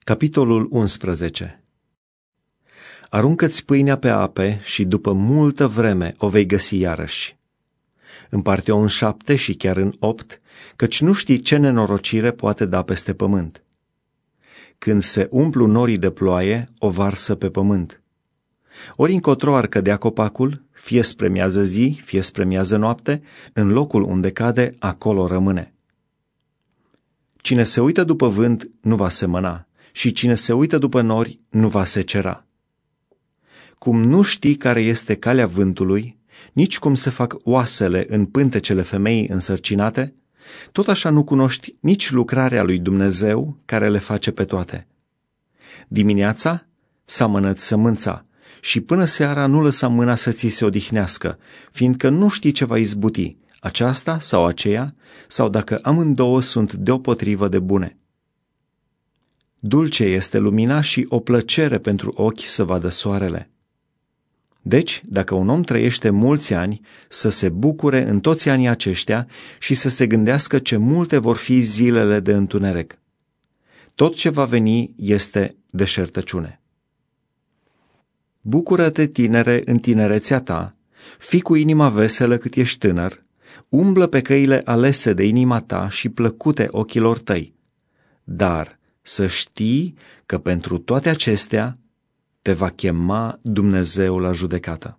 Capitolul 11. Aruncă-ți pâinea pe ape și după multă vreme o vei găsi iarăși. Împarte-o în 7 și chiar în 8, căci nu știi ce nenorocire poate da peste pământ. Când se umplu norii de ploaie, o varsă pe pământ. Ori încotro ar cădea copacul, fie spre miază zi, fie spre miază noapte, în locul unde cade, acolo rămâne. Cine se uită după vânt nu va semăna și cine se uită după nori nu va secera. Cum nu știi care este calea vântului, nici cum se fac oasele în pântecele femeii însărcinate, tot așa nu cunoști nici lucrarea lui Dumnezeu care le face pe toate. Dimineața seamănă-ți sămânța și până seara nu lăsa mâna să ți se odihnească, fiindcă nu știi ce va izbuti, aceasta sau aceea, sau dacă amândouă sunt deopotrivă de bune. Dulce este lumina și o plăcere pentru ochi să vadă soarele. Deci, dacă un om trăiește mulți ani, să se bucure în toți anii aceștia și să se gândească ce multe vor fi zilele de întuneric. Tot ce va veni este deșertăciune. Bucură-te, tinere, în tinerețea ta, fii cu inima veselă cât ești tânăr, umblă pe căile alese de inima ta și plăcute ochilor tăi. Dar să știi că pentru toate acestea te va chema Dumnezeu la judecată.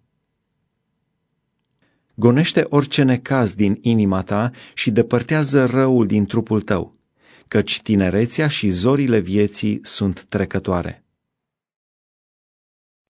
Gonește orice necaz din inima ta și depărtează răul din trupul tău, căci tinerețea și zorile vieții sunt trecătoare.